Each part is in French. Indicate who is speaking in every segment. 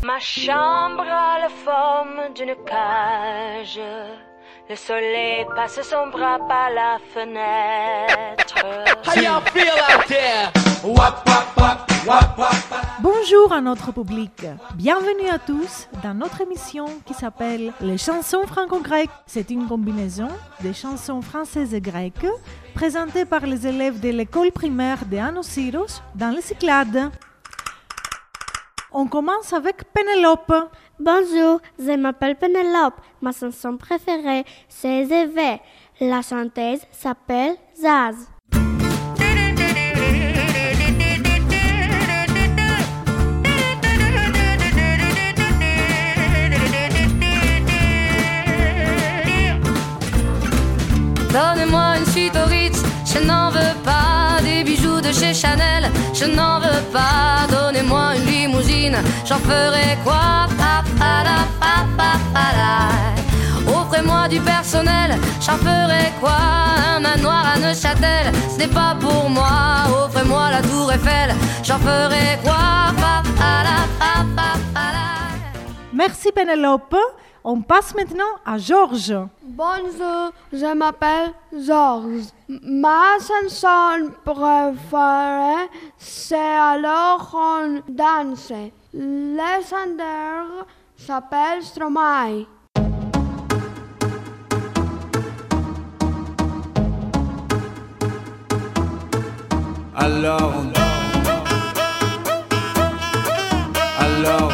Speaker 1: Ma chambre a la forme d'une cage. Le soleil passe son bras par la fenêtre.
Speaker 2: How y'all feel out there?
Speaker 3: Bonjour à notre public. Bienvenue à tous dans notre émission qui s'appelle Les chansons franco-grecques. C'est une combinaison des chansons françaises et grecques présentées par les élèves de l'école primaire de Anosiros dans les Cyclades. On commence avec Pénélope.
Speaker 4: Bonjour, je m'appelle Pénélope. Ma chanson préférée, c'est Zévé. La chanteuse s'appelle Zaz.
Speaker 5: Donnez-moi une suite au Ritz, je n'en veux pas. Des bijoux de chez Chanel, je n'en veux pas. Donnez-moi une limousine, j'en ferai quoi? Offrez-moi du personnel, j'en ferai quoi? Un manoir à Neuchâtel, ce n'est pas pour moi. Offrez-moi la tour Eiffel, j'en ferai quoi?
Speaker 3: Merci Pénélope. On passe maintenant à Georges.
Speaker 6: Bonjour, je m'appelle Georges. Ma chanson préférée, c'est Alors on danse. Le chanteur s'appelle Stromae.
Speaker 7: Alors on Alors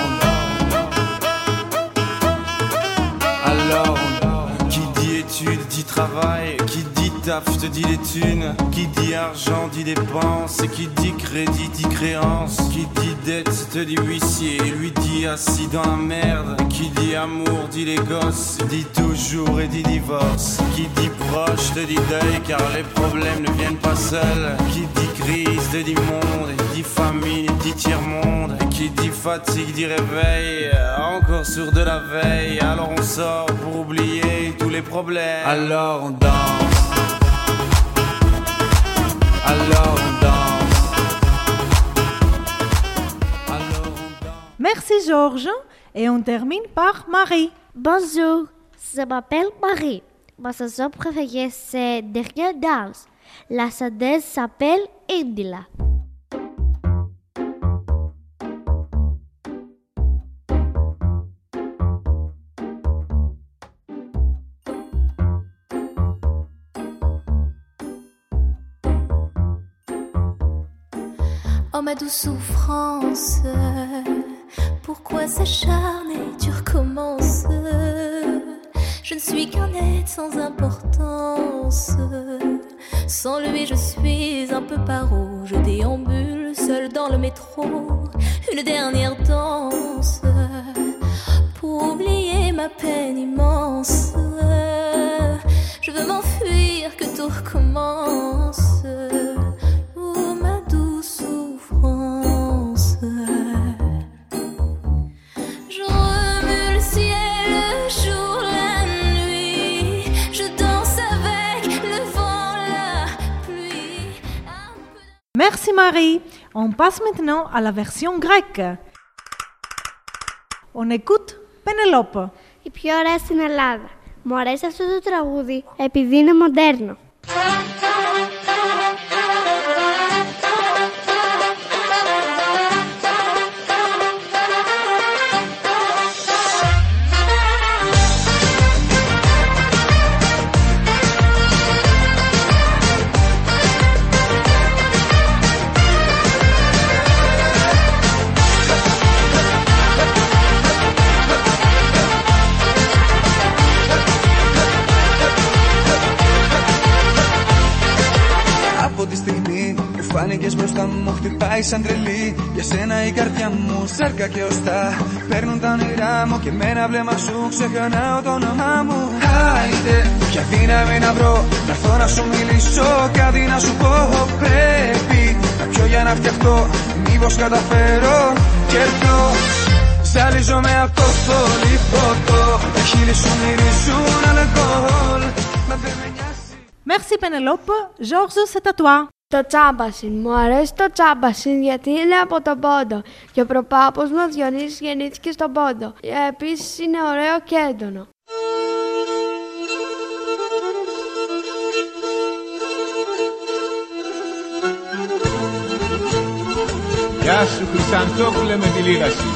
Speaker 7: qui dit études dit travail, qui dit taf te dit les thunes, qui dit argent dit dépenses, qui dit crédit dit créance, qui dit dette te dit huissier, lui dit assis dans la merde, qui dit amour dit les gosses, dit toujours et dit divorce, qui dit proche te dit deuil car les problèmes ne viennent pas seuls, qui dit crise te dit monde, dit famine dit tiers-monde, qui dit fatigue dit réveil, encore sur de la veille, alors on sort pour oublier tous les problèmes. Alors on danse. Alors on danse. Alors on danse.
Speaker 3: Merci Georges. Et on termine par Marie.
Speaker 4: Bonjour, je m'appelle Marie. Ma chanson préférée, c'est Derrière Danse. La chanteuse s'appelle Indila.
Speaker 8: Oh ma douce souffrance, pourquoi s'acharner, tu recommences? Je ne suis qu'un être sans importance. Sans lui je suis un peu paro. Je déambule seul dans le métro. Une dernière danse pour oublier ma peine immense. Je veux m'enfuir, que tout recommence.
Speaker 3: Merci Marie. On passe maintenant à la version grecque. On écoute Pénélope.
Speaker 4: Η πιο ωραία στην Ελλάδα. Μου αρέσει αυτό το τραγούδι επειδή είναι μοντέρνο.
Speaker 9: Φάνηκες μπροστά μου, χτυπάει σαν τρελή. Για σένα η καρδιά μου σάρκα και οστά. Παίρνουν τα όνειρά μου και εμένα βλέμμα σου ξεχνάω το όνομά μου. Άιντε, ποια δύναμη να βρω, να έρθω να σου μιλήσω, κάτι να σου πω. Πρέπει να πιω για να φτιαχτώ, μήπως καταφέρω και έρθω. Ζαλίζομαι από το λιποτό, τα χείλη σου μυρίζουν αλκοόλ. Μα δεν με νοιάζει.
Speaker 3: Merci Pénélope. Georges, c'est à toi.
Speaker 6: Το τσάμπασιν. Μου αρέσει το τσάμπασιν γιατί είναι από τον Πόντο και ο προπάπος μου ο Διονύσης γεννήθηκε στον Πόντο. Επίσης είναι ωραίο και έντονο.
Speaker 10: Γεια σου Χρυσαντόπουλε με τη λίρα σου.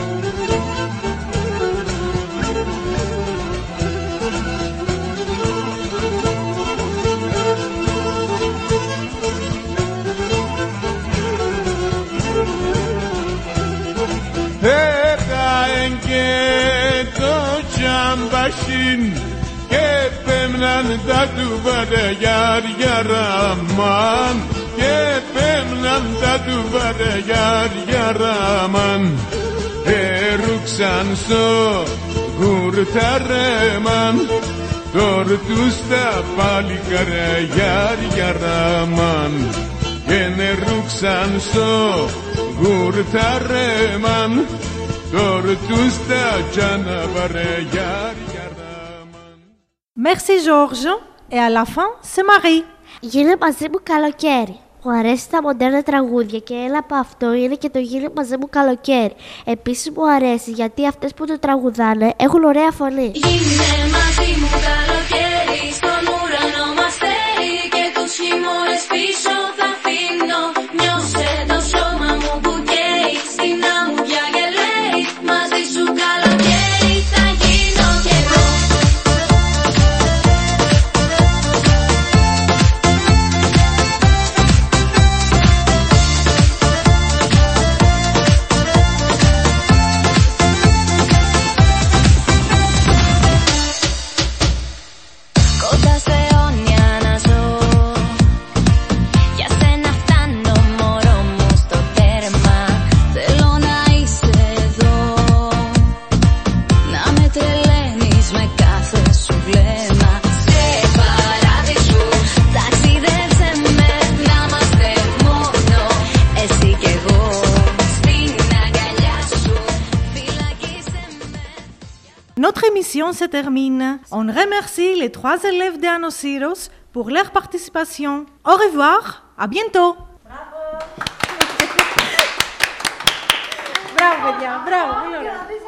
Speaker 10: Έφταεν και το τσάμπασιν και πέμναν τα του βαρεγιάρια ραμάν και πέμναν τα του βαρεγιάρια ραμάν έρουξαν στο γουρταρέμαν τόρτους τα πάλι καραγιάρια ραμάν και νερούξαν στο γουρταρέμαν τόρτους τα τζαναβαρεγιάρια ραμάν.
Speaker 3: Merci Georges. Et à la fin, c'est Marie.
Speaker 4: Γίνε μαζί μου καλοκαίρι. Μου αρέσει τα μοντέρνα τραγούδια και ένα από αυτό είναι και το Γίνε μαζί μου καλοκαίρι. Επίσης μου αρέσει γιατί αυτές που το τραγουδάνε έχουν ωραία φωνή.
Speaker 8: Γίνε μαζί μου καλοκαίρι, στον ουρανό μας φέρει και τους χειμώνες πίσω θα αφήνω. Νιώσε το σώμα μου που καίει, στην άμμου πια και λέει μαζί σου καλοκαίρι θα γίνω κι εγώ. Κοντά σε αιώνια να ζω, για σένα φτάνω μωρό μου στο τέρμα. Θέλω να είσαι εδώ, να με τρελαίνεις με κάθε σου βλέμμα. Σε παράδεισου ταξίδεψε με, να είμαστε μόνο εσύ κι εγώ. Στην αγκαλιά σου φυλακίσε με.
Speaker 3: Notre émission se termine. On remercie les 3 élèves de Anosiros pour leur participation. Au revoir, à bientôt. Bravo. Bravo, bien, bravo.